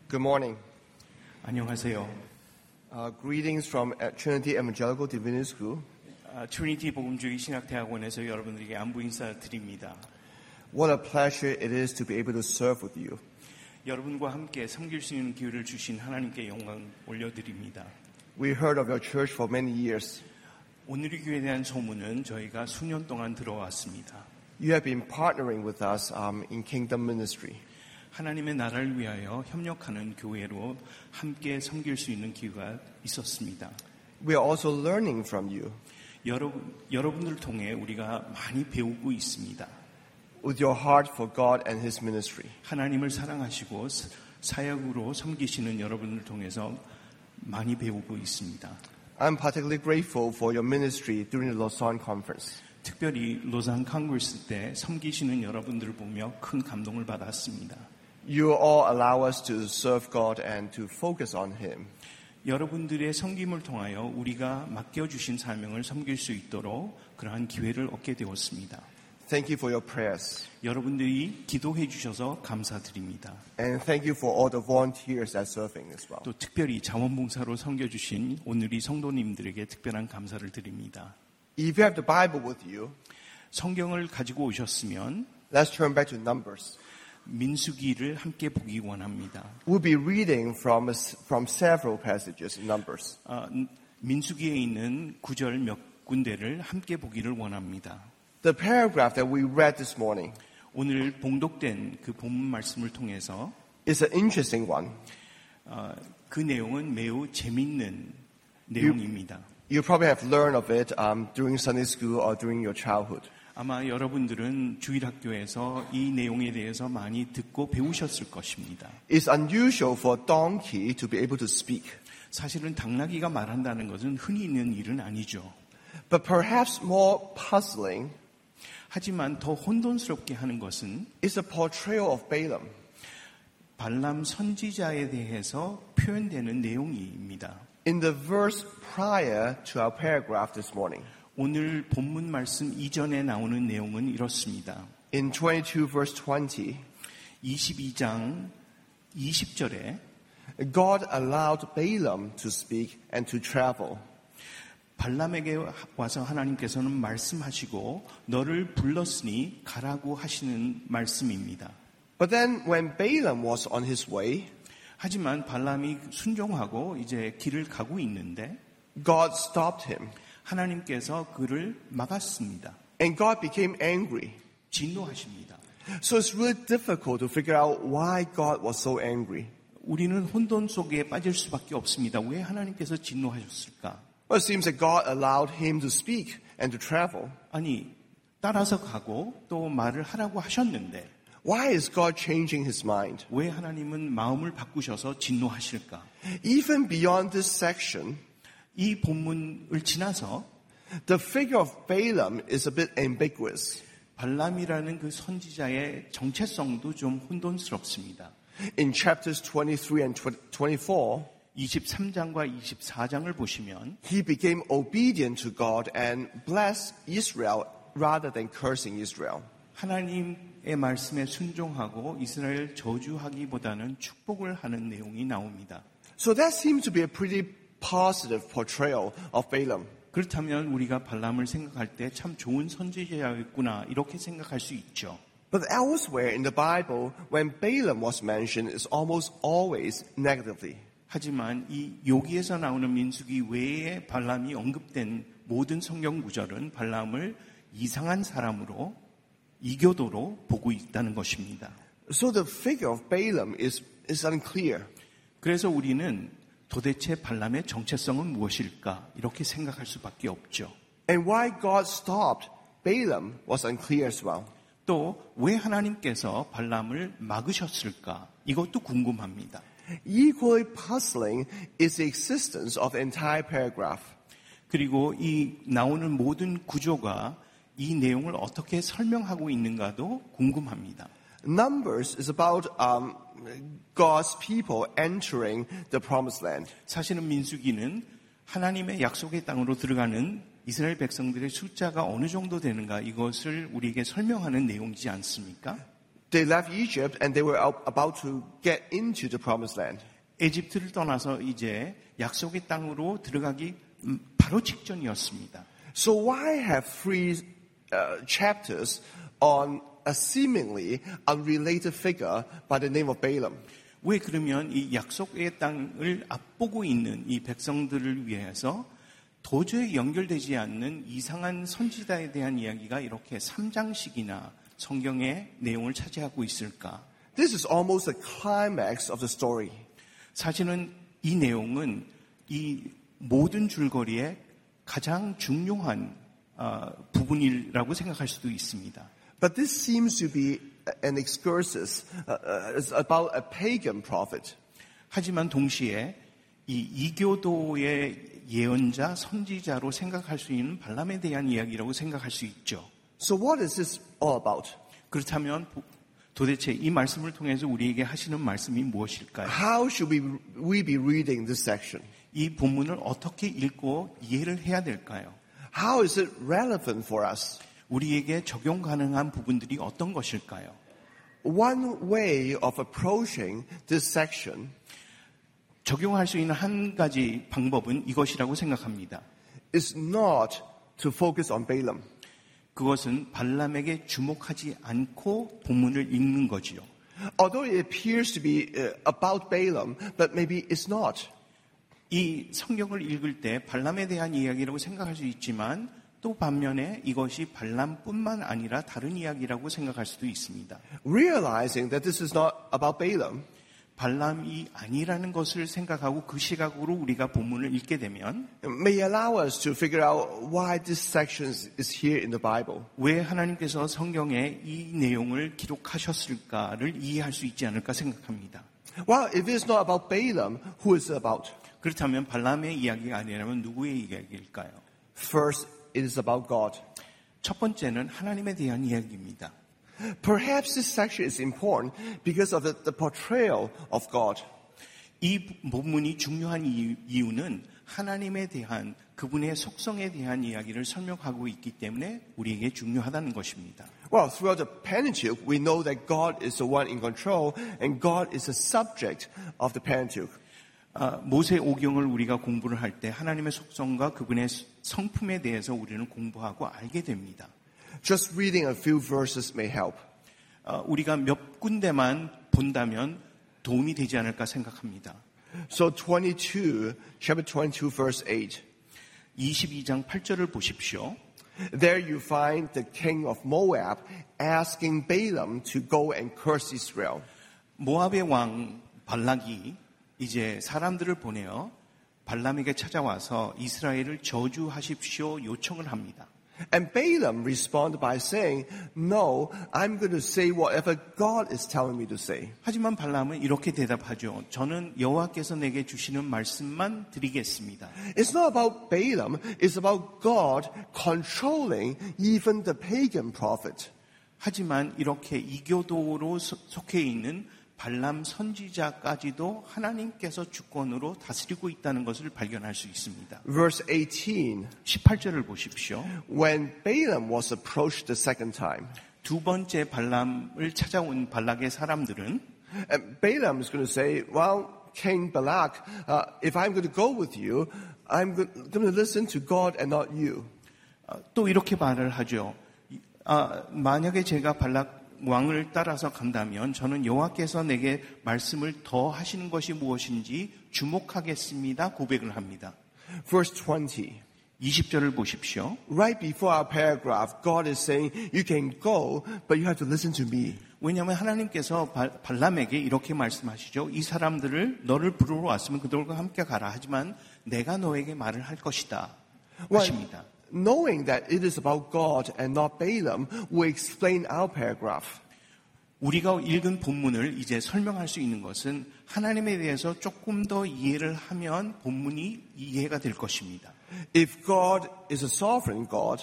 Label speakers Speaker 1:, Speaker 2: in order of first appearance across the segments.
Speaker 1: Good morning.
Speaker 2: 안녕하세요.
Speaker 1: Greetings from Trinity Evangelical Divinity School.
Speaker 2: 트리니티 복음주의 신학대학원에서 여러분들에게 안부 인사 드립니다.
Speaker 1: What a pleasure it is to be able to serve with you.
Speaker 2: 여러분과 함께 섬길 수 있는 기회를 주신 하나님께 영광 올려드립니다.
Speaker 1: We heard of your church for many years.
Speaker 2: 오늘의 교회에 대한 소문은 저희가 수년 동안 들어왔습니다.
Speaker 1: You have been partnering with us in kingdom ministry.
Speaker 2: 하나님의 나라를 위하여 협력하는 교회로 함께 섬길 수 있는 기회가 있었습니다.
Speaker 1: We are also learning from you.
Speaker 2: 여러분들을 통해 우리가 많이 배우고 있습니다.
Speaker 1: With your heart for God and His ministry.
Speaker 2: 하나님을 사랑하시고 사역으로 섬기시는 여러분을 통해서 많이 배우고 있습니다.
Speaker 1: I'm particularly grateful for your ministry during the Lausanne conference.
Speaker 2: 특별히 로산 컨그레스 때 섬기시는 여러분들을 보며 큰 감동을 받았습니다.
Speaker 1: You all allow us to serve God and to focus on Him.
Speaker 2: 여러분들의 섬김을 통하여 우리가 맡겨주신 사명을 섬길 수 있도록 그러한 기회를 얻게 되었습니다.
Speaker 1: Thank you for your prayers.
Speaker 2: 여러분들이 기도해 주셔서 감사드립니다.
Speaker 1: And thank you for all the volunteers that are serving as well.
Speaker 2: 또 특별히 자원봉사로 섬겨주신 오늘의 성도님들에게 특별한 감사를 드립니다.
Speaker 1: If you have the Bible with you,
Speaker 2: 성경을 가지고 오셨으면
Speaker 1: let's turn back to Numbers.
Speaker 2: 민수기를 함께 보기 원합니다.
Speaker 1: We'll be reading from several passages in Numbers.
Speaker 2: 민수기에 있는 구절 몇 군데를 함께 보기를 원합니다.
Speaker 1: The paragraph that we read this morning
Speaker 2: 오늘 봉독된 그 본문 말씀을 통해서
Speaker 1: is an interesting one.
Speaker 2: 그 내용은 매우 재밌는 내용입니다.
Speaker 1: You probably have learned of it during Sunday school or during your childhood.
Speaker 2: 아마 여러분들은 주일학교에서 이 내용에 대해서 많이 듣고 배우셨을 것입니다.
Speaker 1: It's unusual for a donkey to be able to speak.
Speaker 2: 사실은 당나귀가 말한다는 것은 흔히 있는 일은 아니죠.
Speaker 1: But perhaps more puzzling
Speaker 2: 하지만 더 혼돈스럽게 하는 것은
Speaker 1: is the portrayal of Balaam.
Speaker 2: 발람 선지자에 대해서 표현되는 내용입니다.
Speaker 1: In the verse prior to our paragraph this morning.
Speaker 2: 오늘 본문 말씀 이전에 나오는 내용은 이렇습니다.
Speaker 1: In 22 verse 20,
Speaker 2: 22장 20절에
Speaker 1: God allowed Balaam to speak and to travel.
Speaker 2: 발람에게 와서 하나님께서는 말씀하시고 너를 불렀으니 가라고 하시는 말씀입니다.
Speaker 1: But then when Balaam was on his way,
Speaker 2: 하지만 발람이 순종하고 이제 길을 가고 있는데
Speaker 1: God stopped him.
Speaker 2: 하나님께서 그를 막았습니다.
Speaker 1: And God became angry.
Speaker 2: 진노하십니다.
Speaker 1: So it's really difficult to figure out why God was so angry.
Speaker 2: 우리는 혼돈 속에 빠질 수밖에 없습니다. 왜 하나님께서 진노하셨을까?
Speaker 1: Well, it seems that God allowed him to speak and to travel.
Speaker 2: 아니, 따라서 가고 또 말을 하라고 하셨는데
Speaker 1: Why is God changing his mind?
Speaker 2: 왜 하나님은 마음을 바꾸셔서 진노하실까?
Speaker 1: Even beyond this section,
Speaker 2: 이 본문을 지나서
Speaker 1: the figure of Balaam is a bit ambiguous.
Speaker 2: 발람이라는 그 선지자의 정체성도 좀 혼돈스럽습니다.
Speaker 1: In chapters 23 and 24,
Speaker 2: 23장과 24장을 보시면
Speaker 1: he became obedient to God and blessed Israel rather than cursing Israel.
Speaker 2: 하나님의 말씀에 순종하고 이스라엘 저주하기보다는 축복을 하는 내용이 나옵니다.
Speaker 1: So that seems to be a pretty positive portrayal of Balaam.
Speaker 2: 그렇다면 우리가 발람을 생각할 때 참 좋은 선지자였구나 이렇게 생각할 수 있죠.
Speaker 1: But elsewhere in the Bible, when Balaam was mentioned, it's almost always negatively.
Speaker 2: 하지만 이 여기에서 나오는 민수기 외에 발람이 언급된 모든 성경 구절은 발람을 이상한 사람으로 이교도로 보고 있다는 것입니다.
Speaker 1: So the figure of Balaam is unclear.
Speaker 2: 그래서 우리는 도대체 발람의 정체성은 무엇일까 이렇게 생각할 수밖에 없죠.
Speaker 1: And why God stopped Balaam was unclear as well.
Speaker 2: 또 왜 하나님께서 발람을 막으셨을까 이것도 궁금합니다.
Speaker 1: Equally puzzling is the existence of the entire paragraph.
Speaker 2: 그리고 이 나오는 모든 구조가 이 내용을 어떻게 설명하고 있는가도 궁금합니다.
Speaker 1: Numbers is about God's people entering the promised land.
Speaker 2: 사실은 민수기는 하나님의 약속의 땅으로 들어가는 이스라엘 백성들의 숫자가 어느 정도 되는가 이것을 우리에게 설명하는 내용이지 않습니까?
Speaker 1: They left Egypt and they were about to get into the promised land.
Speaker 2: 에집트를 떠나서 이제 약속의 땅으로 들어가기 바로 직전이었습니다.
Speaker 1: So why have three chapters on a seemingly unrelated figure by the name of Balaam?
Speaker 2: 왜 그러면 이 약속의 땅을 앞보고 있는 이 백성들을 위해서 도저히 연결되지 않는 이상한 선지자에 대한 이야기가 이렇게 3장씩이나 성경의 내용을 차지하고 있을까?
Speaker 1: This is almost the climax of the story.
Speaker 2: 사실은 이 내용은 이 모든 줄거리의 가장 중요한 부분이라고 생각할 수도 있습니다.
Speaker 1: But this seems to be an excursus about a pagan prophet.
Speaker 2: 하지만 동시에 이 이교도의 예언자, 선지자로 생각할 수 있는 발람에 대한 이야기라고 생각할 수 있죠.
Speaker 1: So what is this all about?
Speaker 2: 그렇다면 도대체 이 말씀을 통해서 우리에게 하시는 말씀이 무엇일까요?
Speaker 1: How should we be reading this section?
Speaker 2: 이 본문을 어떻게 읽고 이해를 해야 될까요?
Speaker 1: How is it relevant for us?
Speaker 2: 우리에게 적용 가능한 부분들이 어떤 것일까요?
Speaker 1: One way of approaching this section
Speaker 2: 적용할 수 있는 한 가지 방법은 이것이라고 생각합니다.
Speaker 1: is not to focus on Balaam.
Speaker 2: 그것은 발람에게 주목하지 않고 본문을 읽는 거지요.
Speaker 1: Although it appears to be about Balaam, but maybe it's not.
Speaker 2: 이 성경을 읽을 때 발람에 대한 이야기라고 생각할 수 있지만 또 반면에 이것이 발람뿐만 아니라 다른 이야기라고 생각할 수도 있습니다.
Speaker 1: Realizing that this is not about Balaam,
Speaker 2: 발람이 아니라는 것을 생각하고 그 시각으로 우리가 본문을 읽게 되면
Speaker 1: may allow us to figure out why this section is here in the Bible.
Speaker 2: 왜 하나님께서 성경에 이 내용을 기록하셨을까를 이해할 수 있지 않을까 생각합니다.
Speaker 1: Well, if it's not about Balaam, who is it about?
Speaker 2: 그렇다면 발람의 이야기가 아니라면 누구의 이야기일까요?
Speaker 1: First, it is about God.
Speaker 2: 첫 번째는 하나님에 대한 이야기입니다.
Speaker 1: Perhaps this section is important because of the portrayal of God.
Speaker 2: 이 본문이 중요한 이유는 하나님에 대한 그분의 속성에 대한 이야기를 설명하고 있기 때문에 우리에게 중요하다는 것입니다.
Speaker 1: Well, throughout the Pentateuch, we know that God is the one in control and God is the subject of the Pentateuch.
Speaker 2: 모세 오경을 우리가 공부를 할 때 하나님의 속성과 그분의 성품에 대해서 우리는 공부하고 알게 됩니다.
Speaker 1: Just reading a few verses may help.
Speaker 2: 우리가 몇 군데만 본다면 도움이 되지 않을까 생각합니다.
Speaker 1: So chapter 22, verse 8.
Speaker 2: 22장 8절을 보십시오.
Speaker 1: There you find the king of Moab asking Balaam to go and curse Israel.
Speaker 2: 모압의 왕 발락이 이제 사람들을 보내어 발람에게 찾아와서 이스라엘을 저주하십시오 요청을 합니다.
Speaker 1: And Balaam responded by saying, No, I'm going to say whatever God is telling me to say.
Speaker 2: 하지만 발람은 이렇게 대답하죠. 저는 여호와께서 내게 주시는 말씀만 드리겠습니다.
Speaker 1: It's not about Balaam, it's about God controlling even the pagan prophet.
Speaker 2: 하지만 이렇게 이교도로 속해 있는 발람 선지자까지도 하나님께서 주권으로 다스리고 있다는 것을 발견할 수 있습니다.
Speaker 1: Verse 18.
Speaker 2: 18절을 보십시오.
Speaker 1: When Balaam was approached the second time,
Speaker 2: 두 번째 발람을 찾아온 발락의 사람들은
Speaker 1: Balaam is going to say, well, King Balak, if I'm going to go with you, I'm going to listen to God and not you.
Speaker 2: 또 이렇게 말을 하죠. 만약에 제가 발락 왕을 따라서 간다면 저는 여호와께서 내게 말씀을 더 하시는 것이 무엇인지 주목하겠습니다. 고백을 합니다.
Speaker 1: Verse 20.
Speaker 2: 20절을 보십시오.
Speaker 1: Right before our paragraph, God is saying, you can go, but you have to listen to me.
Speaker 2: 왜냐하면 하나님께서 발람에게 이렇게 말씀하시죠. 이 사람들을 너를 부르러 왔으면 그들과 함께 가라. 하지만 내가 너에게 말을 할 것이다. 하십니다.
Speaker 1: Knowing that it is about God and not Balaam, we explain our paragraph.
Speaker 2: 우리가 읽은 본문을 이제 설명할 수 있는 것은 하나님에 대해서 조금 더 이해를 하면 본문이 이해가 될 것입니다.
Speaker 1: If God is a sovereign God,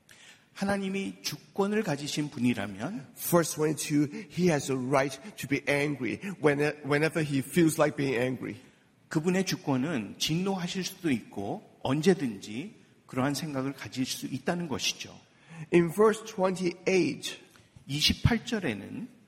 Speaker 2: 하나님이 주권을 가지신 분이라면
Speaker 1: verse 22, he has a right to be angry whenever he feels like being angry.
Speaker 2: 그분의 주권은 진노하실 수도 있고 언제든지 그러한 생각을 가질 수 있다는 것이죠.
Speaker 1: In verse 28,
Speaker 2: 28절에는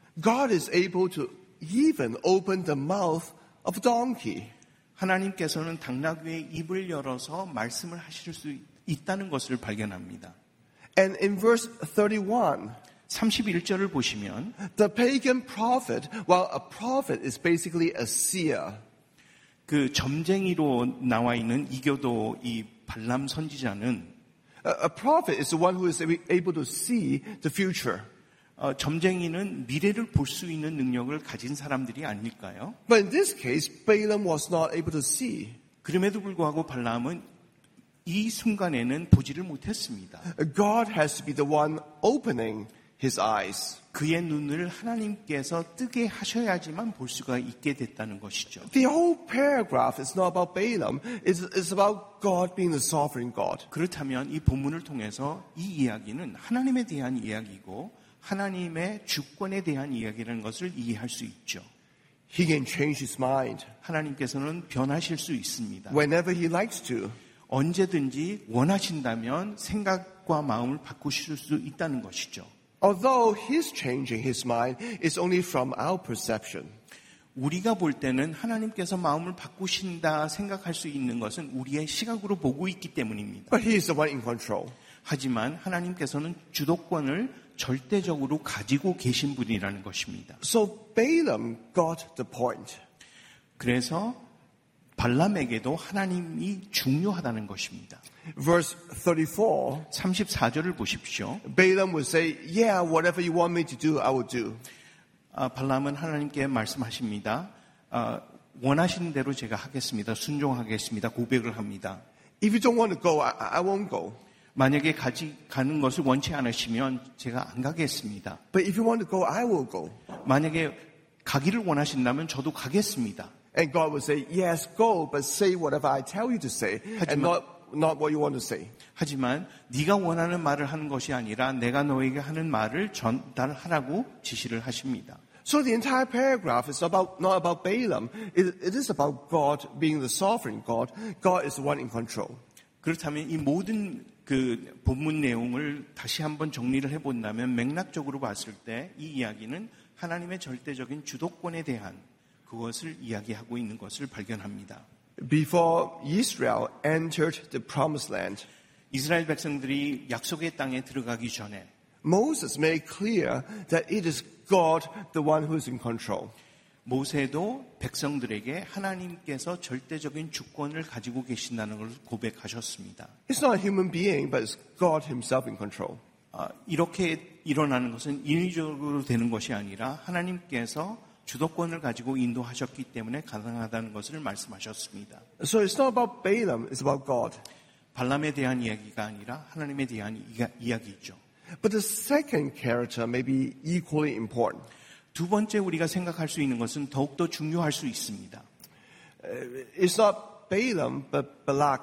Speaker 1: God is able to even open the mouth of a donkey.
Speaker 2: 하나님께서는 당나귀의 입을 열어서 말씀을 하실 수 있다는 것을 발견합니다.
Speaker 1: And in verse 31,
Speaker 2: 31절을 보시면
Speaker 1: the pagan prophet, well, a prophet is basically a seer.
Speaker 2: 그 점쟁이로 나와 있는 이교도 이 발람 선지자는
Speaker 1: A prophet is the one who is able to see the future.
Speaker 2: 점쟁이는 미래를 볼 수 있는 능력을 가진 사람들이 아닐까요?
Speaker 1: But in this case, Balaam was not able to see.
Speaker 2: 그럼에도 불구하고 발람은 이 순간에는 보지를 못했습니다.
Speaker 1: God has to be the one opening his eyes.
Speaker 2: 그의 눈을 하나님께서 뜨게 하셔야지만 볼 수가 있게 됐다는 것이죠.
Speaker 1: The whole paragraph is not about Balaam. It's about God being the sovereign God.
Speaker 2: 그렇다면 이 본문을 통해서 이 이야기는 하나님에 대한 이야기고 하나님의 주권에 대한 이야기라는 것을 이해할 수 있죠.
Speaker 1: He can change his mind
Speaker 2: 하나님께서는 변하실 수 있습니다.
Speaker 1: whenever he likes to.
Speaker 2: 언제든지 원하신다면 생각과 마음을 바꾸실 수 있다는 것이죠.
Speaker 1: Although his changing his mind is only from our perception.
Speaker 2: 우리가 볼 때는 하나님께서 마음을 바꾸신다 생각할 수 있는 것은 우리의 시각으로 보고 있기 때문입니다.
Speaker 1: But he is the one in control.
Speaker 2: 하지만 하나님께서는 주도권을 절대적으로 가지고 계신 분이라는 것입니다.
Speaker 1: So Balaam got the point.
Speaker 2: 그래서 발람에게도 하나님이 중요하다는 것입니다.
Speaker 1: Verse 34,
Speaker 2: 34절을 보십시오.
Speaker 1: Balaam would say, yeah, whatever you want me to do, I will do.
Speaker 2: 발람은 하나님께 말씀하십니다. 원하시는 대로 제가 하겠습니다. 순종하겠습니다. 고백을 합니다.
Speaker 1: If you don't want to go, I won't go.
Speaker 2: 만약에 가는 것을 원치 않으시면 제가 안 가겠습니다.
Speaker 1: But if you want to go, I will go.
Speaker 2: 만약에 가기를 원하신다면 저도 가겠습니다.
Speaker 1: And God will say, yes, go, but say whatever I tell you to say, and not what you want to say.
Speaker 2: 하지만 네가 원하는 말을 하는 것이 아니라 내가 너에게 하는 말을 전달하라고 지시를 하십니다.
Speaker 1: So the entire paragraph is not about Balaam. It is about God being the sovereign God. God is the one in control.
Speaker 2: 그렇다면 이 모든 그 본문 내용을 다시 한번 정리를 해본다면 맥락적으로 봤을 때 이 이야기는 하나님의 절대적인 주도권에 대한 그것을 이야기하고 있는 것을 발견합니다.
Speaker 1: Before Israel entered the promised land,
Speaker 2: 이스라엘 백성들이 약속의 땅에 들어가기 전에
Speaker 1: Moses made clear that it is God the one who is in control.
Speaker 2: 모세도 백성들에게 하나님께서 절대적인 주권을 가지고 계신다는 것을 고백하셨습니다.
Speaker 1: It's not a human being, but it's God himself in control.
Speaker 2: 이렇게 일어나는 것은 인위적으로 되는 것이 아니라 하나님께서 주도권을 가지고 인도하셨기 때문에 가능하다는 것을 말씀하셨습니다.
Speaker 1: So it's not about Balaam, it's about God.
Speaker 2: 발람에 대한 이야기가 아니라 하나님에 대한 이야기죠.
Speaker 1: But the second character may be equally important.
Speaker 2: 두 번째 우리가 생각할 수 있는 것은 더욱더 중요할 수 있습니다.
Speaker 1: It's not Balaam, but Balak.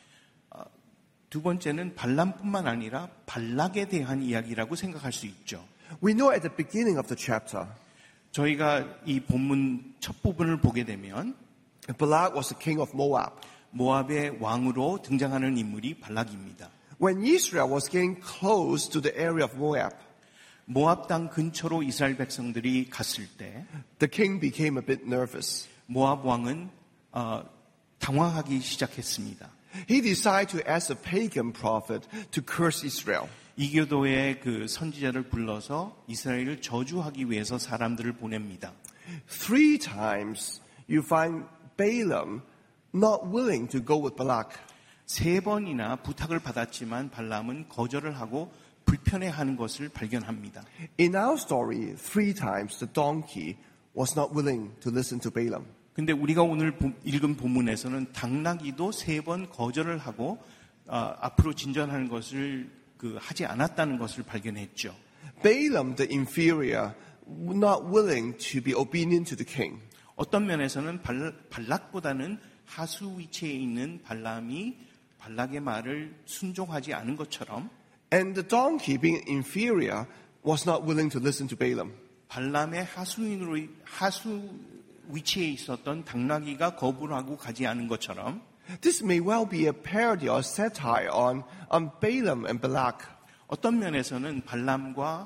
Speaker 2: 두 번째는 발람뿐만 아니라 발락에 대한 이야기라고 생각할 수 있죠.
Speaker 1: We know at the beginning of the chapter,
Speaker 2: 저희가 이 본문 첫 부분을 보게 되면
Speaker 1: Balak was the king of Moab.
Speaker 2: 모압의 왕으로 등장하는 인물이 발락입니다.
Speaker 1: When Israel was getting close to the area of Moab,
Speaker 2: 모압 땅 근처로 이스라엘 백성들이 갔을 때
Speaker 1: the king became a bit nervous.
Speaker 2: 모압 왕은 당황하기 시작했습니다.
Speaker 1: He decided to ask a pagan prophet to curse Israel.
Speaker 2: 이교도의 그 선지자를 불러서 이스라엘을 저주하기 위해서 사람들을 보냅니다.
Speaker 1: 3 times you find Balaam not willing to go with Balak.
Speaker 2: 3번이나 부탁을 받았지만 발람은 거절을 하고 불편해하는 것을 발견합니다.
Speaker 1: In our story, 3 times the donkey was not willing to listen to Balaam.
Speaker 2: 근데 우리가 오늘 읽은 본문에서는 당나귀도 3번 거절을 하고 앞으로 진전하는 것을 하지 않았다는 것을 발견했죠.
Speaker 1: Balaam, the inferior, not willing to be obedient to the king.
Speaker 2: 어떤 면에서는 발락보다는 하수 위치에 있는 발람이 발락의 말을 순종하지 않은 것처럼
Speaker 1: And the donkey, being inferior, was not willing to listen to Balaam.
Speaker 2: 발람의 하수 위치에 있었던 당나귀가 거부를 하고 가지 않은 것처럼
Speaker 1: This may well be a parody or satire on Balaam and Balak.
Speaker 2: 어떤 면에서는 발람과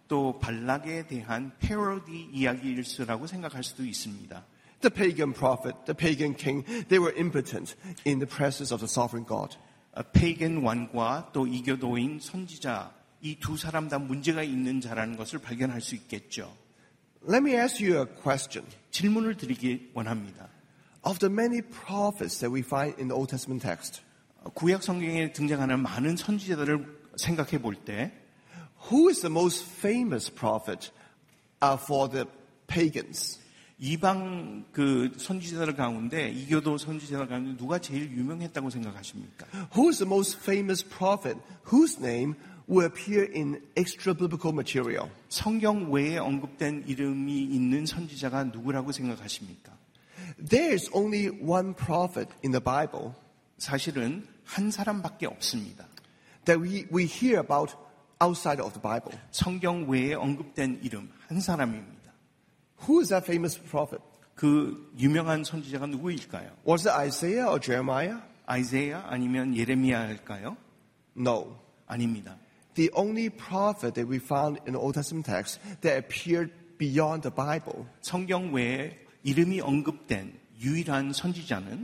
Speaker 2: 또 발락에 대한 패러디 이야기일수라고 생각할 수도 있습니다.
Speaker 1: The pagan prophet, the pagan king, they were impotent in the presence of the sovereign God.
Speaker 2: 페이겐 왕과 또 이교도인 선지자 이 두 사람 다 문제가 있는 자라는 것을 발견할 수 있겠죠.
Speaker 1: Let me ask you a question.
Speaker 2: 질문을 드리기 원합니다.
Speaker 1: Of the many prophets that we find in the Old Testament text,
Speaker 2: 구약 성경에 등장하는 많은 선지자들을 생각해 볼 때
Speaker 1: who is the most famous prophet for the pagans?
Speaker 2: 이방 그 선지자들 가운데 이교도 선지자들 가운데 누가 제일 유명했다고 생각하십니까?
Speaker 1: Who is the most famous prophet whose name will appear in extra biblical material?
Speaker 2: 성경 외에 언급된 이름이 있는 선지자가 누구라고 생각하십니까?
Speaker 1: There is only one prophet in the Bible
Speaker 2: 사실은 한 사람밖에 없습니다.
Speaker 1: that we hear about outside of the Bible.
Speaker 2: 성경 외에 언급된 이름 한 사람입니다.
Speaker 1: Who is that famous prophet?
Speaker 2: 그 유명한 선지자가 누구일까요?
Speaker 1: Was it Isaiah or Jeremiah?
Speaker 2: 아이사야 아니면 예레미야일까요?
Speaker 1: No.
Speaker 2: 아닙니다.
Speaker 1: The only prophet that we found in the Old Testament text that appeared beyond the Bible
Speaker 2: 성경 외에 이름이 언급된 유일한 선지자는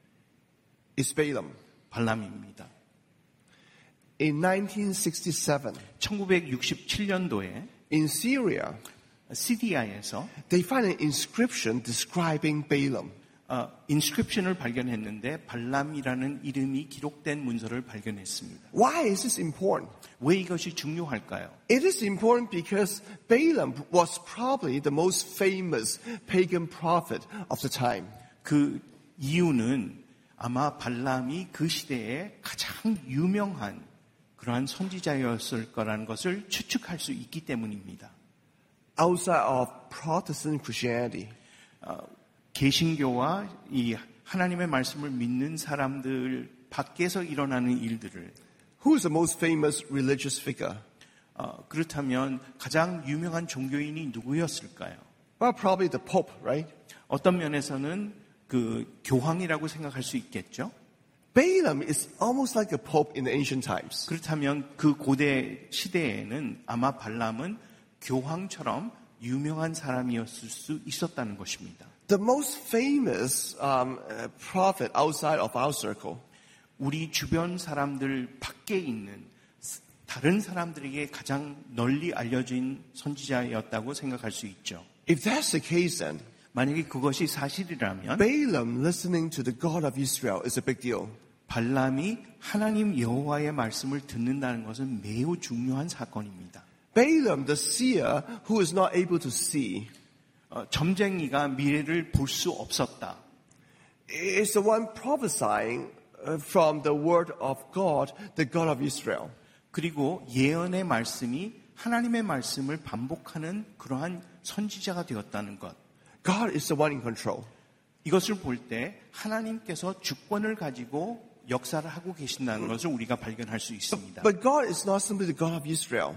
Speaker 1: is Balaam.
Speaker 2: 발람입니다.
Speaker 1: In 1967,
Speaker 2: 1967년도에
Speaker 1: in Syria,
Speaker 2: 시리아에서
Speaker 1: they find an inscription describing Balaam.
Speaker 2: 인스크립션을 발견했는데 발람이라는 이름이 기록된 문서를 발견했습니다.
Speaker 1: Why is this important?
Speaker 2: 왜 이것이 중요할까요?
Speaker 1: It is important because Balaam was probably the most famous pagan prophet of the time.
Speaker 2: 그 이유는 아마 발람이 그 시대에 가장 유명한 그러한 선지자였을 거라는 것을 추측할 수 있기 때문입니다.
Speaker 1: Outside of Protestant Christianity,
Speaker 2: 개신교와 이 하나님의 말씀을 믿는 사람들 밖에서 일어나는 일들을
Speaker 1: who is the most famous religious figure?
Speaker 2: 그렇다면 가장 유명한 종교인이 누구였을까요?
Speaker 1: Well, probably the Pope, right?
Speaker 2: 어떤 면에서는 그 교황이라고 생각할 수 있겠죠.
Speaker 1: Balaam is almost like a pope in the ancient times.
Speaker 2: 그렇다면 그 고대 시대에는 아마 발람은 교황처럼 유명한 사람이었을 수 있었다는 것입니다.
Speaker 1: The most famous prophet outside of our circle
Speaker 2: 우리 주변 사람들 밖에 있는 다른 사람들에게 가장 널리 알려진 선지자였다고 생각할 수 있죠.
Speaker 1: If that's the case, then
Speaker 2: 만약에 그것이 사실이라면
Speaker 1: Balaam listening to the God of Israel is a big deal.
Speaker 2: 발람이 하나님 여호와의 말씀을 듣는다는 것은 매우 중요한 사건입니다.
Speaker 1: Balaam, the seer who is not able to see,
Speaker 2: 점쟁이가 미래를 볼 수 없었다.
Speaker 1: is the one prophesying from the word of God, the God of Israel.
Speaker 2: 그리고 예언의 말씀이 하나님의 말씀을 반복하는 그러한 선지자가 되었다는 것.
Speaker 1: God is the one in control.
Speaker 2: 이것을 볼 때 하나님께서 주권을 가지고 역사를 하고 계신다는 것을 우리가 발견할 수 있습니다.
Speaker 1: But God is not simply the God of Israel.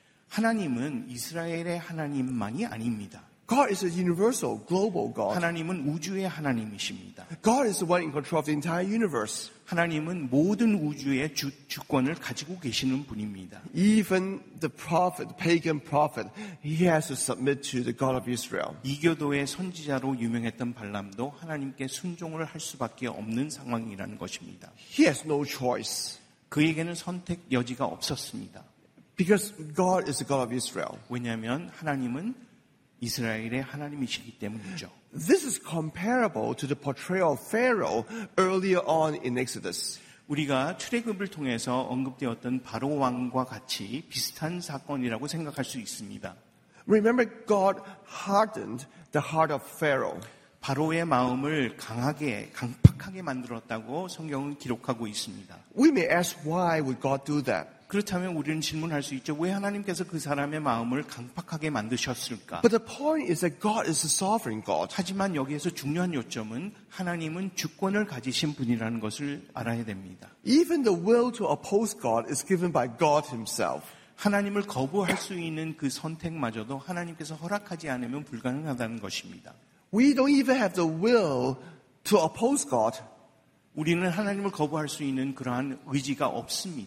Speaker 2: 하나님은 이스라엘의 하나님만이 아닙니다.
Speaker 1: God is a universal, global God.
Speaker 2: 하나님은 우주의 하나님이십니다.
Speaker 1: God is the one in control of the entire universe.
Speaker 2: 하나님은 모든 우주의 주권을 가지고 계시는 분입니다.
Speaker 1: Even the prophet, the pagan prophet, he has to submit to the God of Israel.
Speaker 2: 이교도의 선지자로 유명했던 발람도 하나님께 순종을 할 수밖에 없는 상황이라는 것입니다.
Speaker 1: He has no choice.
Speaker 2: 그에게는 선택 여지가 없었습니다.
Speaker 1: Because God is the God of Israel.
Speaker 2: 왜냐하면 하나님은 이스라엘의 하나님이시기 때문이죠.
Speaker 1: This is comparable to the portrayal of Pharaoh earlier on in Exodus.
Speaker 2: 우리가 출애굽을 통해서 언급되었던 바로 왕과 같이 비슷한 사건이라고 생각할 수 있습니다.
Speaker 1: Remember, God hardened the heart of Pharaoh.
Speaker 2: 바로의 마음을 강팍하게 만들었다고 성경은 기록하고 있습니다.
Speaker 1: We may ask, why would God do that?
Speaker 2: 그렇다면 우리는 질문할 수 있죠. 왜 하나님께서 그 사람의 마음을 강팍하게 만드셨을까?
Speaker 1: But the point is that God is a sovereign God.
Speaker 2: 하지만 여기에서 중요한 요점은 하나님은 주권을 가지신 분이라는 것을 알아야 됩니다.
Speaker 1: Even the will to oppose God is given by God himself.
Speaker 2: 하나님을 거부할 수 있는 그 선택마저도 하나님께서 허락하지 않으면 불가능하다는 것입니다.
Speaker 1: We don't even have the will to oppose God.
Speaker 2: 우리는 하나님을 거부할 수 있는 그러한 의지가 없습니다.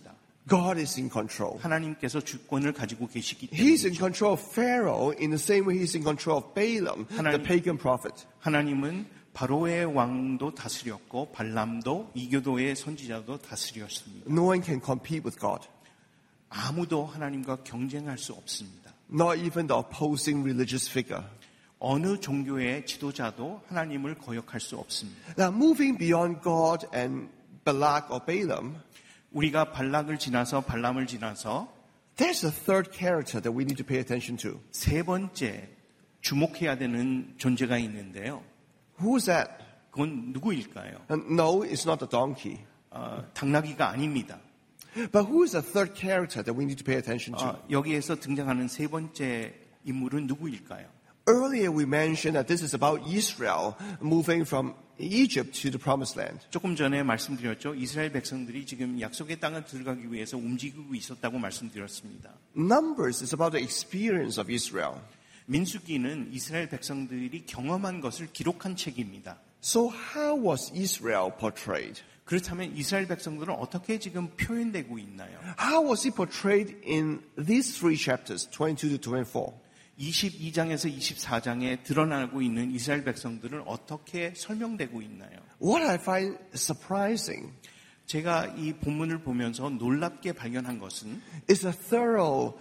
Speaker 1: God is in control.
Speaker 2: 하나님께서 주권을 가지고 계시기
Speaker 1: He's in
Speaker 2: 때문이죠.
Speaker 1: control of Pharaoh in the same way he's in control of Balaam, the pagan prophet.
Speaker 2: 하나님은 바로의 왕도 다스렸고 발람도 이교도의 선지자도 다스렸습니다.
Speaker 1: No one can compete with God.
Speaker 2: 아무도 하나님과 경쟁할 수 없습니다.
Speaker 1: Not even the opposing religious figure.
Speaker 2: 어느 종교의 지도자도 하나님을 거역할 수 없습니다.
Speaker 1: Now, moving beyond God and Balak or Balaam,
Speaker 2: 우리가 발락을 지나서 발람을 지나서
Speaker 1: there's a third character that we need to pay attention to.
Speaker 2: 세 번째 주목해야 되는 존재가 있는데요.
Speaker 1: Who's that?
Speaker 2: 그건 누구일까요?
Speaker 1: No, it's not the donkey.
Speaker 2: 당나귀가 아닙니다.
Speaker 1: But who is the third character that we need to pay attention to?
Speaker 2: 여기에서 등장하는 세 번째 인물은 누구일까요?
Speaker 1: Earlier we mentioned that this is about Israel moving from Egypt to the Promised Land.
Speaker 2: 조금 전에 말씀드렸죠. 이스라엘 백성들이 지금 약속의 땅을 들어가기 위해서 움직이고 있었다고 말씀드렸습니다.
Speaker 1: Numbers is about the experience of Israel.
Speaker 2: 민수기는 이스라엘 백성들이 경험한 것을 기록한 책입니다.
Speaker 1: So how was Israel portrayed?
Speaker 2: 그렇다면 이스라엘 백성들은 어떻게 지금 표현되고 있나요?
Speaker 1: How was he portrayed in these three chapters, 22 to 24?
Speaker 2: 22장에서 24장에 드러나고 있는 이스라엘 백성들은 어떻게 설명되고 있나요?
Speaker 1: What I find surprising
Speaker 2: 제가 이 본문을 보면서 놀랍게 발견한 것은
Speaker 1: is a thorough,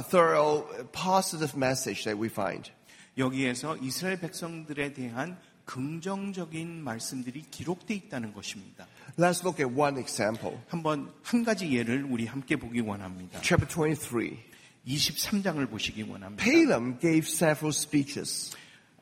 Speaker 1: positive message that we find.
Speaker 2: 여기에서 이스라엘 백성들에 대한 긍정적인 말씀들이 기록되어 있다는 것입니다.
Speaker 1: Let's look at one example.
Speaker 2: 한 가지 예를 우리 함께 보기 원합니다.
Speaker 1: Chapter 23.
Speaker 2: 23장을 보시기 원합니다.
Speaker 1: Balaam gave several speeches.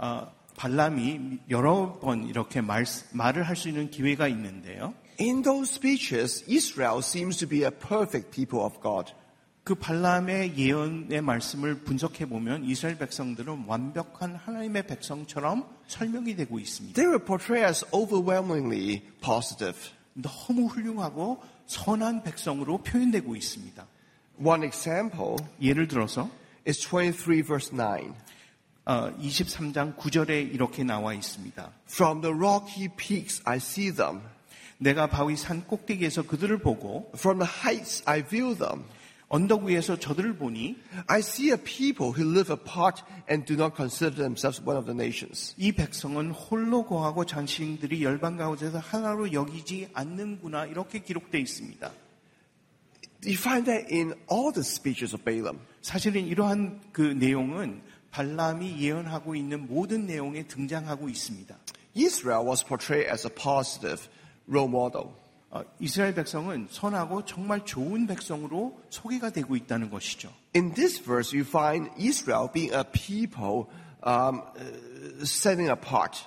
Speaker 2: 발람이 여러 번 이렇게 말을 할 수 있는 기회가 있는데요.
Speaker 1: In those speeches, Israel seems to be a perfect people of God.
Speaker 2: 그 발람의 예언의 말씀을 분석해 보면 이스라엘 백성들은 완벽한 하나님의 백성처럼 설명이 되고 있습니다.
Speaker 1: They were portrayed as overwhelmingly positive.
Speaker 2: 너무 훌륭하고 선한 백성으로 표현되고 있습니다.
Speaker 1: One example
Speaker 2: 예를 들어서
Speaker 1: is 23 verse 9.
Speaker 2: 23장 9절에 이렇게 나와 있습니다.
Speaker 1: From the rocky peaks I see them.
Speaker 2: 내가 바위 산 꼭대기에서 그들을 보고
Speaker 1: From the heights I view them.
Speaker 2: 언덕 위에서 저들을 보니
Speaker 1: I see a people who live apart and do not consider themselves one of the nations.
Speaker 2: 이 백성은 홀로 거하고 자신들이 열방 가운데서 하나로 여기지 않는구나 이렇게 기록되어 있습니다.
Speaker 1: You find that in all the speeches of Balaam.
Speaker 2: 사실은 이러한 그 내용은 발람이 예언하고 있는 모든 내용에 등장하고 있습니다.
Speaker 1: Israel was portrayed as a positive role model.
Speaker 2: 이스라엘 백성은 선하고 정말 좋은 백성으로 소개가 되고 있다는 것이죠.
Speaker 1: In this verse, you find Israel being a people setting apart.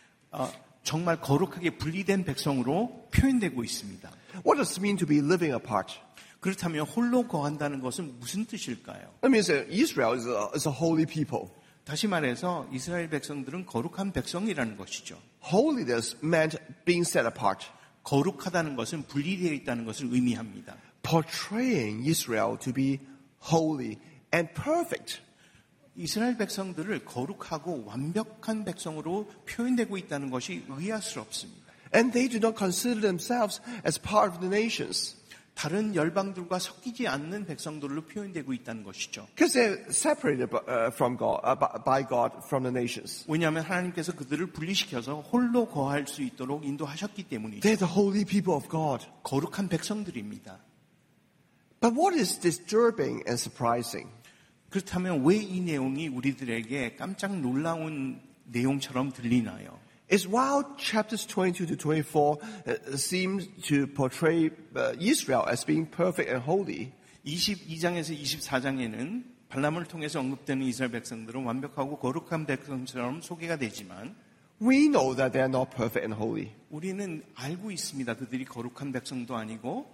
Speaker 2: 정말 거룩하게 분리된 백성으로 표현되고 있습니다.
Speaker 1: What does it mean to be living apart?
Speaker 2: 그렇다면 홀로 거한다는 것은 무슨 뜻일까요?
Speaker 1: That means that Israel is a holy people.
Speaker 2: 다시 말해서 이스라엘 백성들은 거룩한 백성이라는 것이죠.
Speaker 1: Holiness meant being set apart.
Speaker 2: 거룩하다는 것은 분리되어 있다는 것을 의미합니다.
Speaker 1: Portraying Israel to be holy and perfect.
Speaker 2: 이스라엘 백성들을 거룩하고 완벽한 백성으로 표현되고 있다는 것이 의아스럽습니다.
Speaker 1: And they do not consider themselves as part of the nations.
Speaker 2: 다른 열방들과 섞이지 않는 백성들로 표현되고 있다는 것이죠.
Speaker 1: Because they're separated from God, by God from the nations.
Speaker 2: 왜냐하면 하나님께서 그들을 분리시켜서 홀로 거할 수 있도록 인도하셨기 때문이죠.
Speaker 1: They're the holy people of God.
Speaker 2: 거룩한 백성들입니다.
Speaker 1: But what is disturbing and surprising?
Speaker 2: 그렇다면 왜 이 내용이 우리들에게 깜짝 놀라운 내용처럼 들리나요?
Speaker 1: Is while chapters 22 to 24 seem to portray Israel as being perfect and holy,
Speaker 2: 22장에서 24장에는 발람을 통해서 언급되는 이스라엘 백성들은 완벽하고 거룩한 백성처럼 소개가 되지만
Speaker 1: we know that they are not perfect and holy.
Speaker 2: 우리는 알고 있습니다. 그들이 거룩한 백성도 아니고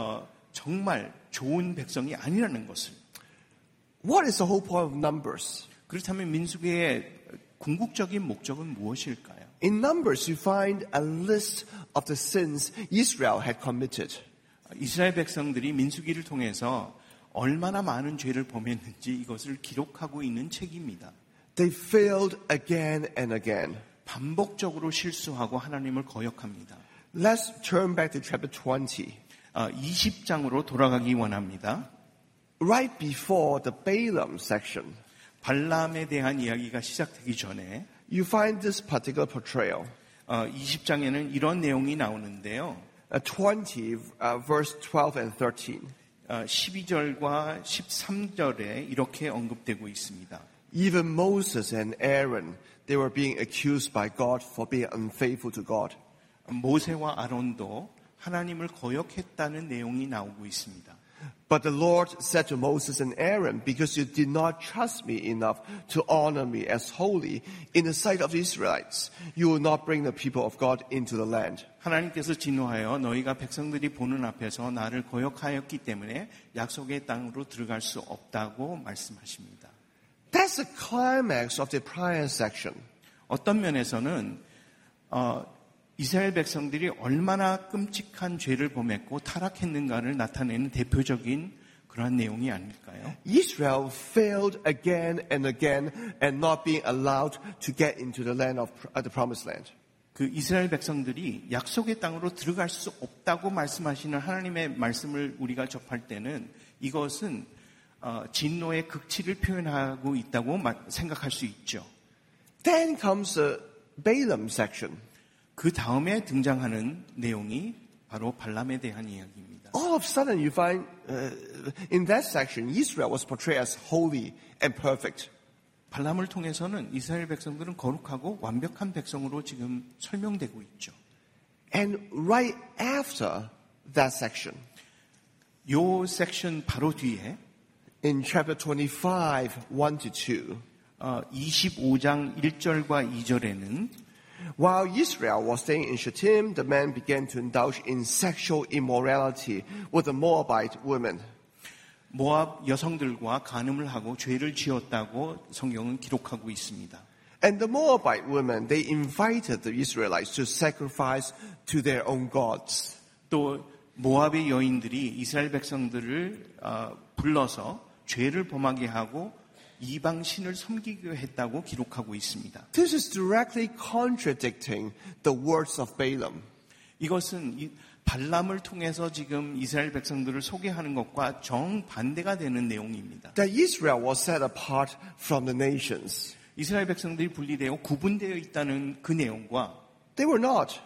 Speaker 2: 정말 좋은 백성이 아니라는 것을.
Speaker 1: What is the whole point of Numbers?
Speaker 2: 그렇다면 민수기의 궁극적인 목적은 무엇일까요?
Speaker 1: In Numbers, you find a list of the sins Israel had committed.
Speaker 2: 이스라엘 백성들이 민수기를 통해서 얼마나 많은 죄를 범했는지 이것을 기록하고 있는 책입니다.
Speaker 1: They failed again and again.
Speaker 2: 반복적으로 실수하고 하나님을 거역합니다.
Speaker 1: Let's turn back to chapter 20.
Speaker 2: 20장으로 돌아가기 원합니다.
Speaker 1: Right before the Balaam section,
Speaker 2: 발람에 대한 이야기가 시작되기 전에
Speaker 1: you find this particular portrayal.
Speaker 2: 20장에는 이런 내용이 나오는데요.
Speaker 1: 20, verse 12 and 13.
Speaker 2: 12절과 13절에 이렇게 언급되고 있습니다.
Speaker 1: Even Moses and Aaron, they were being accused by God for being unfaithful to God.
Speaker 2: 모세와 아론도 하나님을 거역했다는 내용이 나오고 있습니다.
Speaker 1: But the Lord said to Moses and Aaron, because you did not trust me enough to honor me as holy in the sight of the Israelites, you will not bring the people of God into the land.
Speaker 2: 하나님께서 진노하여 너희가 백성들이 보는 앞에서 나를 거역하였기 때문에 약속의 땅으로 들어갈 수 없다고 말씀하십니다.
Speaker 1: That's the climax of the prior section.
Speaker 2: 어떤 면에서는 이스라엘 백성들이 얼마나 끔찍한 죄를 범했고 타락했는가를 나타내는 대표적인 그러한 내용이 아닐까요?
Speaker 1: Israel failed again and again and not being allowed to get into the land of the promised land.
Speaker 2: 그 이스라엘 백성들이 약속의 땅으로 들어갈 수 없다고 말씀하시는 하나님의 말씀을 우리가 접할 때는 이것은 진노의 극치를 표현하고 있다고 생각할 수 있죠.
Speaker 1: Then comes the Balaam section.
Speaker 2: 그 다음에 등장하는 내용이 바로 발람에 대한 이야기입니다.
Speaker 1: All of a sudden you find in that section Israel was portrayed as holy and perfect.
Speaker 2: 발람을 통해서는 이스라엘 백성들은 거룩하고 완벽한 백성으로 지금 설명되고 있죠.
Speaker 1: And right after that section,
Speaker 2: 요 섹션 바로 뒤에
Speaker 1: in chapter 25, 1 to 2,
Speaker 2: 25장 1절과 2절에는
Speaker 1: while Israel was staying in Shittim, the men began to indulge in sexual immorality with the Moabite women.
Speaker 2: 모압 여성들과 간음을 하고 죄를 지었다고 성경은 기록하고 있습니다.
Speaker 1: And the Moabite women, they invited the Israelites to sacrifice to their own gods.
Speaker 2: 또 모압의 여인들이 이스라엘 백성들을 불러서 죄를 범하게 하고 이방 신을 섬기게 했다고 기록하고 있습니다.
Speaker 1: This is directly contradicting the words of Balaam.
Speaker 2: 이것은 발람을 통해서 지금 이스라엘 백성들을 소개하는 것과 정반대가 되는 내용입니다.
Speaker 1: That Israel was set apart from the nations.
Speaker 2: 이스라엘 백성들이 분리되어 구분되어 있다는 그 내용과
Speaker 1: They were not.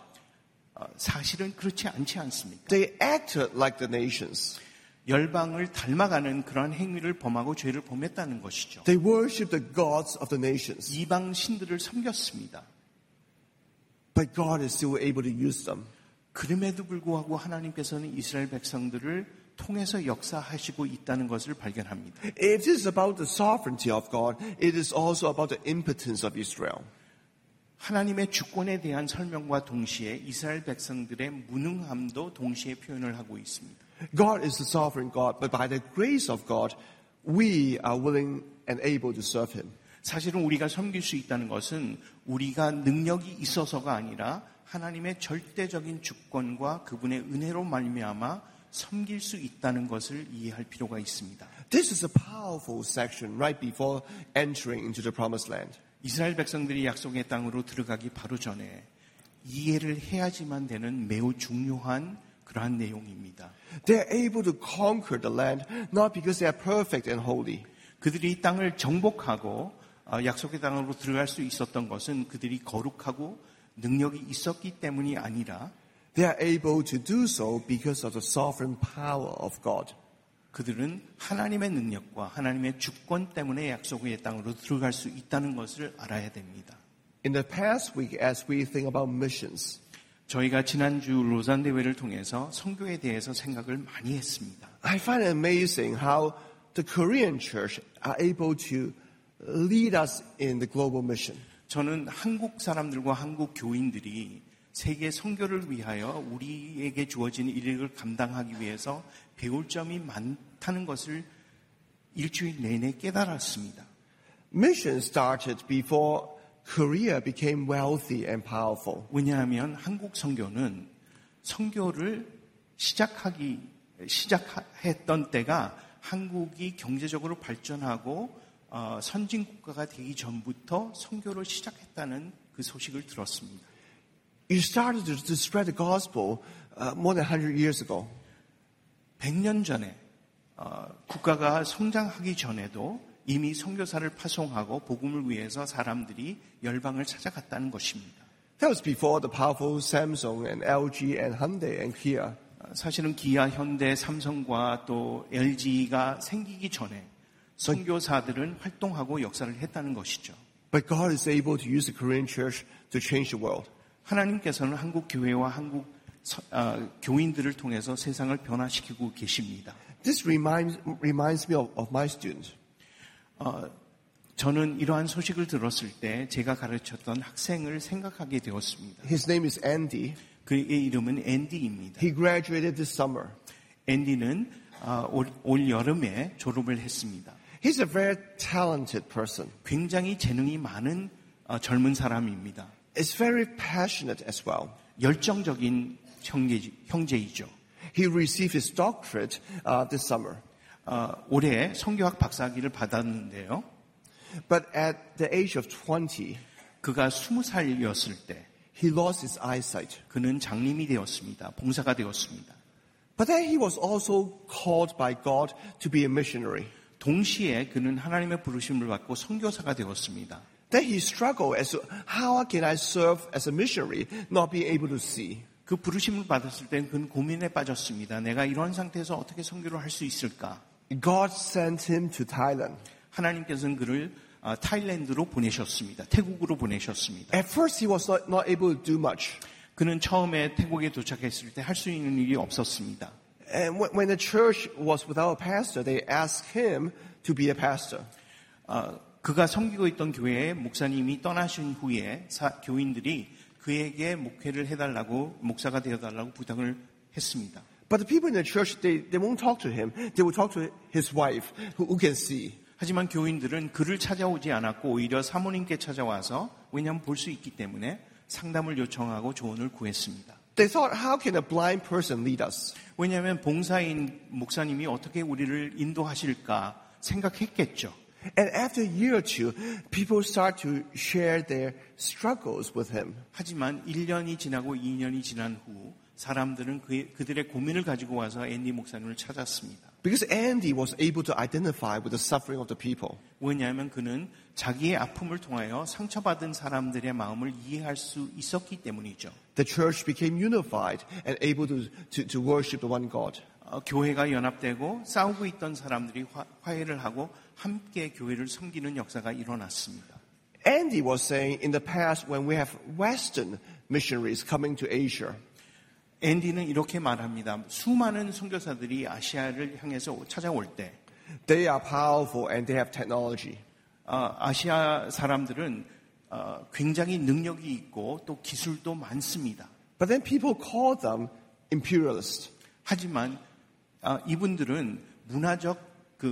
Speaker 2: 사실은 그렇지 않지 않습니까?
Speaker 1: They acted like the nations.
Speaker 2: 열방을 닮아가는 그러한 행위를 범하고 죄를 범했다는 것이죠.
Speaker 1: They worshiped the gods of the nations.
Speaker 2: 이방 신들을 섬겼습니다.
Speaker 1: But God is still able to use them.
Speaker 2: 그럼에도 불구하고 하나님께서는 이스라엘 백성들을 통해서 역사하시고 있다는 것을 발견합니다.
Speaker 1: It is about the sovereignty of God. It is also about the impotence of Israel.
Speaker 2: 하나님의 주권에 대한 설명과 동시에 이스라엘 백성들의 무능함도 동시에 표현을 하고 있습니다.
Speaker 1: God is the sovereign God, but by the grace of God, we are willing and able to serve Him.
Speaker 2: 사실은 우리가 섬길 수 있다는 것은 우리가 능력이 있어서가 아니라 하나님의 절대적인 주권과 그분의 은혜로 말미암아 섬길 수 있다는 것을 이해할 필요가 있습니다.
Speaker 1: This is a powerful section right before entering into the promised land.
Speaker 2: 이스라엘 백성들이 약속의 땅으로 들어가기 바로 전에 이해를 해야지만 되는 매우 중요한 그러한 내용입니다.
Speaker 1: They are able to conquer the land not because they are perfect and holy.
Speaker 2: 그들이 이 땅을 정복하고 약속의 땅으로 들어갈 수 있었던 것은 그들이 거룩하고 능력이 있었기 때문이 아니라
Speaker 1: They are able to do so because of the sovereign power of God.
Speaker 2: 그들은 하나님의 능력과 하나님의 주권 때문에 약속의 땅으로 들어갈 수 있다는 것을 알아야 됩니다.
Speaker 1: In the past week, as we think about missions,
Speaker 2: 저희가 지난주 로잔 대회를 통해서 선교에 대해서 생각을 많이 했습니다.
Speaker 1: I find it amazing how the Korean church are able to lead us in the global mission.
Speaker 2: 저는 한국 사람들과 한국 교인들이 세계 선교를 위하여 우리에게 주어진 일을 감당하기 위해서 배울 점이 많다는 것을 일주일 내내 깨달았습니다.
Speaker 1: Mission started before Korea became wealthy and powerful.
Speaker 2: 왜냐하면 한국 선교는 선교를 시작했던 때가 한국이 경제적으로 발전하고 선진 국가가 되기 전부터 선교를 시작했다는 그 소식을 들었습니다.
Speaker 1: You started to spread the gospel more than 100 years ago.
Speaker 2: 100년 전에 국가가 성장하기 전에도 이미 선교사를 파송하고 복음을 위해서 사람들이 열방을 찾아갔다는 것입니다.
Speaker 1: That was before the powerful Samsung and LG and Hyundai and Kia.
Speaker 2: 사실은 기아, 현대, 삼성과 또 LG가 생기기 전에 선교사들은 활동하고 역사를 했다는 것이죠.
Speaker 1: But God is able to use the Korean church to change the world.
Speaker 2: 하나님께서는 한국 교회와 한국 교인들을 통해서 세상을 변화시키고 계십니다.
Speaker 1: This reminds me of my student.
Speaker 2: 저는 이러한 소식을 들었을 때 제가 가르쳤던 학생을 생각하게 되었습니다.
Speaker 1: His name is Andy.
Speaker 2: 그의 이름은 앤디입니다.
Speaker 1: He graduated this summer.
Speaker 2: 앤디는 올 여름에 졸업을 했습니다.
Speaker 1: He's a very talented person.
Speaker 2: 굉장히 재능이 많은 젊은 사람입니다.
Speaker 1: Is very passionate as well.
Speaker 2: 열정적인 형제이죠.
Speaker 1: He received his doctorate this summer.
Speaker 2: 올해 성교학 박사학위를 받았는데요.
Speaker 1: But at the age of 20,
Speaker 2: 그가 20살이었을 때
Speaker 1: he lost his eyesight.
Speaker 2: 그는 장님이 되었습니다. 봉사가 되었습니다.
Speaker 1: But then he was also called by God to be a missionary.
Speaker 2: 동시에 그는 하나님의 부르심을 받고 선교사가 되었습니다.
Speaker 1: Then he struggled as to how can I serve as a missionary, not being able to see.
Speaker 2: 그 부르심을 받았을 때 그는 고민에 빠졌습니다. 내가 이런 상태에서 어떻게 선교를 할 수 있을까?
Speaker 1: God sent him to Thailand.
Speaker 2: 하나님께서는 그를 타일랜드로 보내셨습니다. 태국으로 보내셨습니다.
Speaker 1: At first he was not able to do much.
Speaker 2: 그는 처음에 태국에 도착했을 때 할 수 있는 일이 없었습니다.
Speaker 1: And when the church was without a pastor, they asked him to be a pastor.
Speaker 2: 그가 섬기고 있던 교회에 목사님이 떠나신 후에 교인들이 그에게 목회를 해달라고 목사가 되어달라고 부탁을 했습니다.
Speaker 1: But the people in the church, they won't talk to him. They will talk to his wife, who can see.
Speaker 2: 하지만 교인들은 그를 찾아오지 않았고 오히려 사모님께 찾아와서 왜냐하면 볼 수 있기 때문에 상담을 요청하고 조언을 구했습니다.
Speaker 1: They thought, how can a blind person lead us?
Speaker 2: 왜냐하면 봉사인 목사님이 어떻게 우리를 인도하실까 생각했겠죠.
Speaker 1: And after a year or two, people start to share their struggles with him.
Speaker 2: 하지만 1년이 지나고 2년이 지난 후 사람들은 그들의 고민을 가지고 와서 앤디 목사님을 찾았습니다.
Speaker 1: Because Andy was able to identify with the suffering of the people.
Speaker 2: 왜냐하면 그는 자기의 아픔을 통하여 상처받은 사람들의 마음을 이해할 수 있었기 때문이죠.
Speaker 1: The church became unified and able to worship the one God.
Speaker 2: 교회가 연합되고 싸우고 있던 사람들이 화해를 하고 함께 교회를 섬기는 역사가 일어났습니다.
Speaker 1: Andy was saying in the past when we have Western missionaries coming to Asia,
Speaker 2: 앤디는 이렇게 말합니다. 수많은 선교사들이 아시아를 향해서 찾아올 때
Speaker 1: they are powerful and they have technology.
Speaker 2: 아시아 사람들은 굉장히 능력이 있고 또 기술도 많습니다.
Speaker 1: But then people call them imperialist.
Speaker 2: 하지만 이분들은 문화적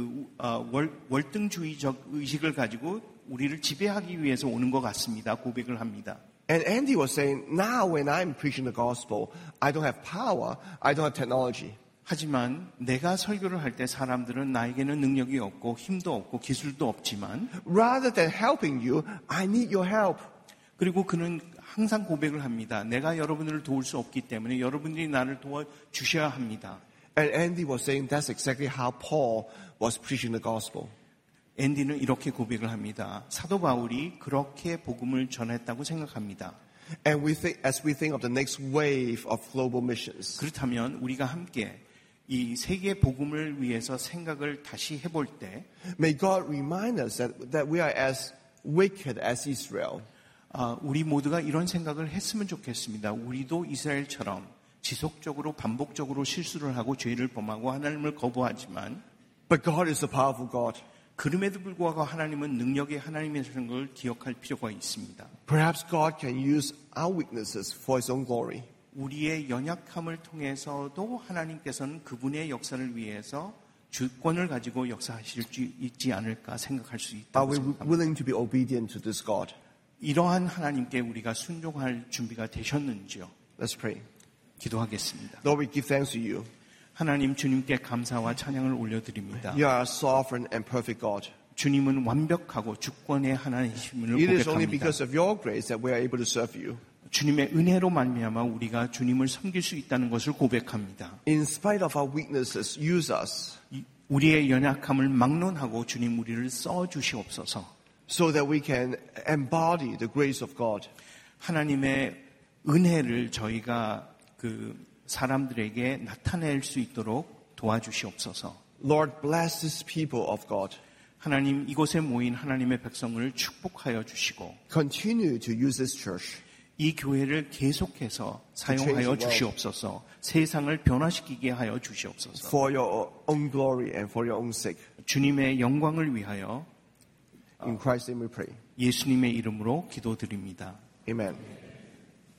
Speaker 2: 월등주의적 의식을 가지고 우리를 지배하기 위해서 오는 것 같습니다. 고백을 합니다.
Speaker 1: And Andy was saying, now when I'm preaching the gospel, I don't have power, I don't have technology.
Speaker 2: 하지만 내가 설교를 할 때 사람들은 나에게는 능력이 없고 힘도 없고 기술도 없지만
Speaker 1: Rather than helping you, I need your help.
Speaker 2: 그리고 그는 항상 고백을 합니다. 내가 여러분들을 도울 수 없기 때문에 여러분들이 나를 도와주셔야 합니다.
Speaker 1: And Andy was saying that's exactly how Paul was preaching the gospel.
Speaker 2: 앤디는 이렇게 고백을 합니다. 사도 바울이 그렇게 복음을 전했다고 생각합니다.
Speaker 1: And as we think of the next wave of global missions,
Speaker 2: 그렇다면 우리가 함께 이 세계 복음을 위해서 생각을 다시 해볼 때
Speaker 1: may God remind us that we are as wicked as Israel.
Speaker 2: 우리 모두가 이런 생각을 했으면 좋겠습니다. 우리도 이스라엘처럼 지속적으로 반복적으로 실수를 하고 죄를 범하고 하나님을 거부하지만
Speaker 1: But God is a powerful God.
Speaker 2: 그럼에도 불구하고 하나님은 능력의 하나님이라는 걸 기억할 필요가 있습니다.
Speaker 1: Perhaps God can use our weaknesses for His own glory.
Speaker 2: 우리의 연약함을 통해서도 하나님께서는 그분의 역사를 위해서 주권을 가지고 역사하실 수 있지 않을까 생각할 수
Speaker 1: Are
Speaker 2: 있다고
Speaker 1: we
Speaker 2: 생각합니다.
Speaker 1: willing to be obedient to this God?
Speaker 2: 이러한 하나님께 우리가 순종할 준비가 되셨는지요?
Speaker 1: Let's pray.
Speaker 2: 기도하겠습니다.
Speaker 1: Lord, we give thanks to you.
Speaker 2: 하나님 주님께 감사와 찬양을 올려드립니다.
Speaker 1: You are a sovereign and perfect God.
Speaker 2: 주님은 완벽하고 주권의 하나님이심을
Speaker 1: It is only
Speaker 2: 고백합니다.
Speaker 1: because of your grace that we are able to serve you.
Speaker 2: 주님의 은혜로 말미암아 우리가 주님을 섬길 수 있다는 것을 고백합니다.
Speaker 1: In spite of our weaknesses, use us
Speaker 2: 우리의 연약함을 막론하고 주님 우리를 써 주시옵소서.
Speaker 1: so that we can embody the grace of God.
Speaker 2: 하나님의 은혜를 저희가 그 사람들에게 나타낼 수 있도록 도와주시옵소서.
Speaker 1: Lord, bless these people of God.
Speaker 2: 하나님, 이곳에 모인 하나님의 백성을 축복하여 주시고
Speaker 1: Continue to use this church
Speaker 2: 이 교회를 계속해서 사용하여 주시옵소서. 세상을 변화시키게 하여 주시옵소서.
Speaker 1: for your own glory and for your own sake.
Speaker 2: 주님의 영광을 위하여
Speaker 1: In Christ's name we pray.
Speaker 2: 예수님의 이름으로 기도드립니다.
Speaker 1: Amen.